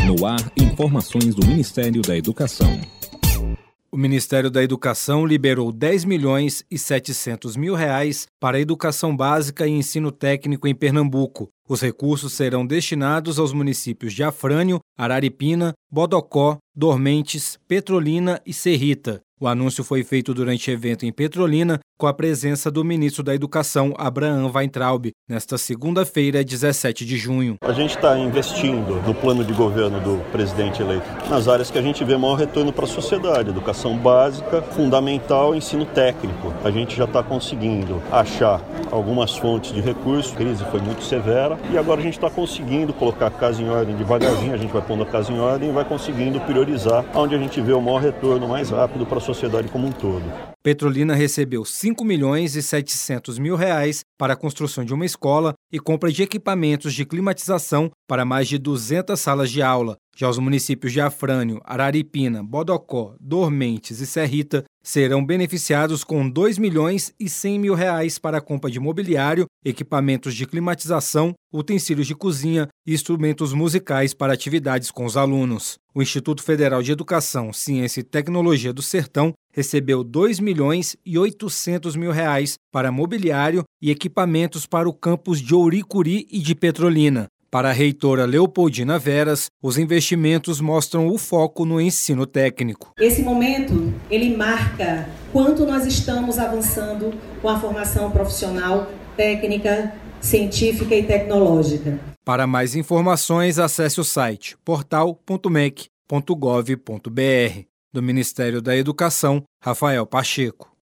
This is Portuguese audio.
No ar, informações do Ministério da Educação. O Ministério da Educação liberou R$10.700.000 para a educação básica e ensino técnico em Pernambuco. Os recursos serão destinados aos municípios de Afrânio, Araripina, Bodocó, Dormentes, Petrolina e Serrita. O anúncio foi feito durante evento em Petrolina, com a presença do ministro da Educação, Abraham Weintraub, nesta segunda-feira, 17 de junho. A gente está investindo no plano de governo do presidente eleito nas áreas que a gente vê maior retorno para a sociedade: educação básica, fundamental, ensino técnico. A gente já está conseguindo achar algumas fontes de recursos, a crise foi muito severa, e agora a gente está conseguindo colocar a casa em ordem devagarzinho, a gente vai pondo a casa em ordem e vai conseguindo priorizar onde a gente vê o maior retorno mais rápido para a sociedade como um todo. Petrolina recebeu R$5.700.000 para a construção de uma escola e compra de equipamentos de climatização para mais de 200 salas de aula. Já os municípios de Afrânio, Araripina, Bodocó, Dormentes e Serrita serão beneficiados com R$2.100.000 para a compra de mobiliário, equipamentos de climatização, utensílios de cozinha e instrumentos musicais para atividades com os alunos. O Instituto Federal de Educação, Ciência e Tecnologia do Sertão recebeu R$2.800.000 para mobiliário e equipamentos para o campus de Ouricuri e de Petrolina. Para a reitora Leopoldina Veras, os investimentos mostram o foco no ensino técnico. Esse momento, ele marca quanto nós estamos avançando com a formação profissional, técnica, científica e tecnológica. Para mais informações, acesse o site portal.mec.gov.br. Do Ministério da Educação, Rafael Pacheco.